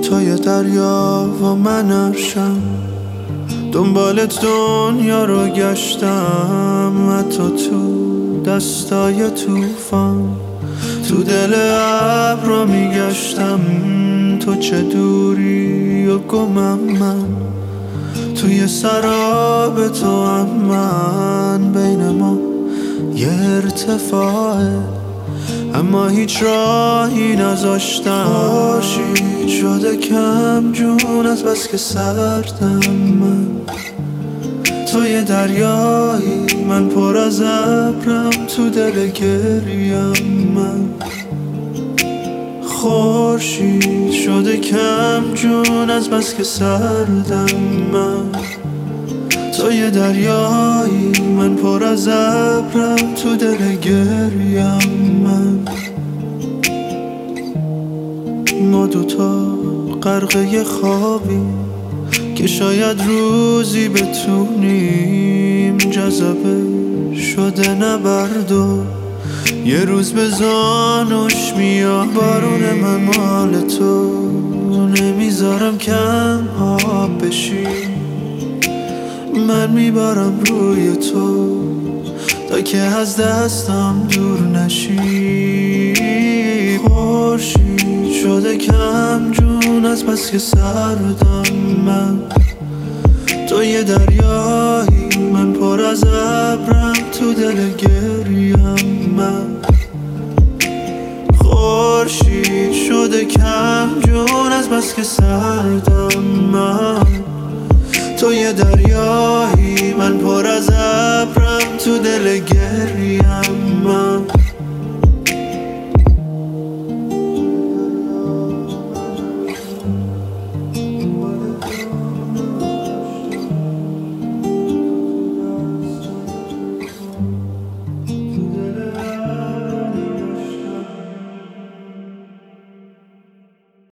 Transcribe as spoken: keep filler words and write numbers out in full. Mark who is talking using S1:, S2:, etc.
S1: توی دریا و من عرشم، دنبال دنیا رو گشتم، حتی تو دستای توفان، تو دل ابرا میگشتم. تو چه دوری و گمم من، توی سراب تو هم من، بین ما یه ارتفاعه اما هیچ راهی نذاشتم. خورشید شده کم جون از بس که سردم من، توی دریایی من پر از ابرم، تو دل گریم من. خورشید شده کم جون از بس که سردم من، توی دریایی من پر از ابرم، تو دل گریم من. ما دوتا غرقه خوابی که شاید روزی بتونیم جذبه شده نبرد و یه روز به زانوش میاد. بارون من مال تو، نمیذارم کم آب بشی، من میبارم روی تو تا که از دستم دور نشی. خورشید شده کم جون از بس که سردم من، توی دریایی من پر از ابرم، تو دل گریم من. خورشید شده کم جون از بس که سردم من، توی دریایی من پر از ابرم، تو دل گریم من.